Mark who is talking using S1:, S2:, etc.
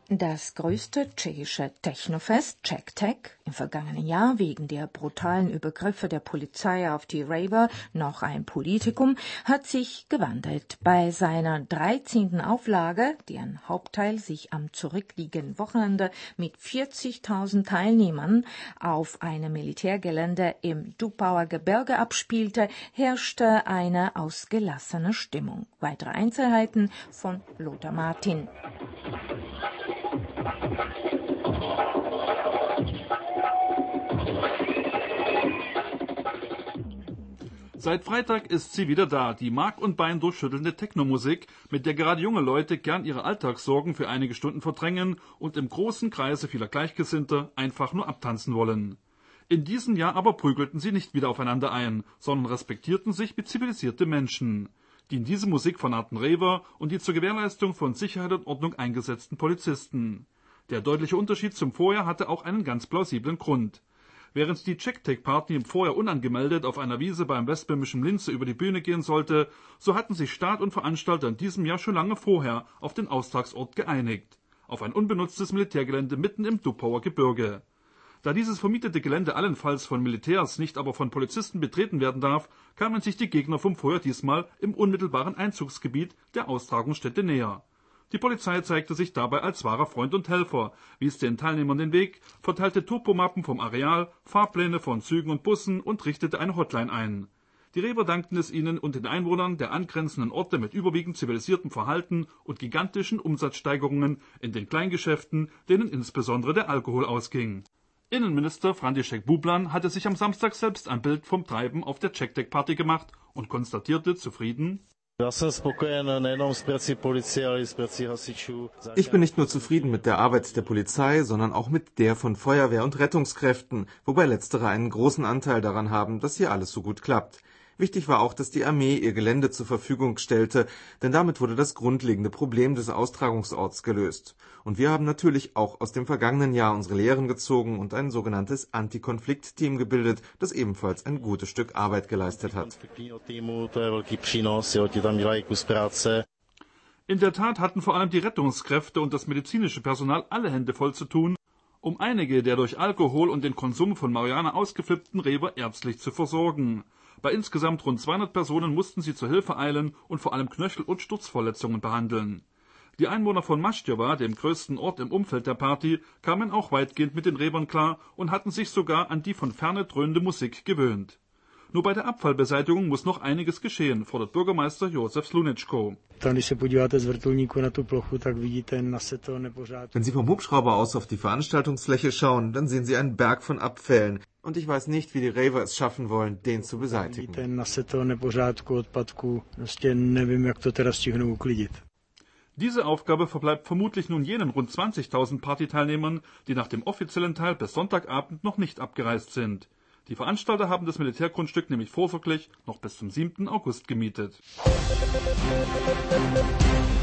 S1: Das größte tschechische Technofest, CzechTech, im vergangenen Jahr wegen der brutalen Übergriffe der Polizei auf die Raver noch ein Politikum, hat sich gewandelt. Bei seiner 13. Auflage, deren Hauptteil sich am zurückliegenden Wochenende mit 40.000 Teilnehmern auf einem Militärgelände im Dubauer Gebirge abspielte, herrschte eine ausgelassene Stimmung. Weitere Einzelheiten von Lothar Martin.
S2: Seit Freitag ist sie wieder da, die Mark und Bein durchschüttelnde Technomusik, mit der gerade junge Leute gern ihre Alltagssorgen für einige Stunden verdrängen und im großen Kreise vieler Gleichgesinnter einfach nur abtanzen wollen. In diesem Jahr aber prügelten sie nicht wieder aufeinander ein, sondern respektierten sich wie zivilisierte Menschen, die in diese Musik vernarrten Raver und die zur Gewährleistung von Sicherheit und Ordnung eingesetzten Polizisten. Der deutliche Unterschied zum Vorjahr hatte auch einen ganz plausiblen Grund. Während die CzechTech-Party im Vorjahr unangemeldet auf einer Wiese beim westböhmischen Linze über die Bühne gehen sollte, so hatten sich Staat und Veranstalter in diesem Jahr schon lange vorher auf den Austragsort geeinigt, auf ein unbenutztes Militärgelände mitten im Dubauer Gebirge. Da dieses vermietete Gelände allenfalls von Militärs, nicht aber von Polizisten betreten werden darf, kamen sich die Gegner vom Vorjahr diesmal im unmittelbaren Einzugsgebiet der Austragungsstätte näher. Die Polizei zeigte sich dabei als wahrer Freund und Helfer, wies den Teilnehmern den Weg, verteilte Topomappen vom Areal, Fahrpläne von Zügen und Bussen und richtete eine Hotline ein. Die Reber dankten es ihnen und den Einwohnern der angrenzenden Orte mit überwiegend zivilisiertem Verhalten und gigantischen Umsatzsteigerungen in den Kleingeschäften, denen insbesondere der Alkohol ausging. Innenminister František Bublan hatte sich am Samstag selbst ein Bild vom Treiben auf der CzechTech-Party gemacht und konstatierte zufrieden:
S3: Ich bin nicht nur zufrieden mit der Arbeit der Polizei, sondern auch mit der von Feuerwehr und Rettungskräften, wobei letztere einen großen Anteil daran haben, dass hier alles so gut klappt. Wichtig war auch, dass die Armee ihr Gelände zur Verfügung stellte, denn damit wurde das grundlegende Problem des Austragungsorts gelöst. Und wir haben natürlich auch aus dem vergangenen Jahr unsere Lehren gezogen und ein sogenanntes Anti-Konflikt-Team gebildet, das ebenfalls ein gutes Stück Arbeit geleistet hat.
S2: In der Tat hatten vor allem die Rettungskräfte und das medizinische Personal alle Hände voll zu tun, um einige der durch Alkohol und den Konsum von Marihuana ausgeflippten Reber ärztlich zu versorgen. Bei insgesamt rund 200 Personen mussten sie zur Hilfe eilen und vor allem Knöchel- und Sturzverletzungen behandeln. Die Einwohner von Mašťova, dem größten Ort im Umfeld der Party, kamen auch weitgehend mit den Rebern klar und hatten sich sogar an die von ferne dröhnende Musik gewöhnt. Nur bei der Abfallbeseitigung muss noch einiges geschehen, fordert Bürgermeister Josef Slunečko.
S3: Wenn Sie vom Hubschrauber aus auf die Veranstaltungsfläche schauen, dann sehen Sie einen Berg von Abfällen. Und ich weiß nicht, wie die Raver es schaffen wollen, den zu beseitigen.
S2: Diese Aufgabe verbleibt vermutlich nun jenen rund 20.000 Partyteilnehmern, die nach dem offiziellen Teil bis Sonntagabend noch nicht abgereist sind. Die Veranstalter haben das Militärgrundstück nämlich vorsorglich noch bis zum 7. August gemietet.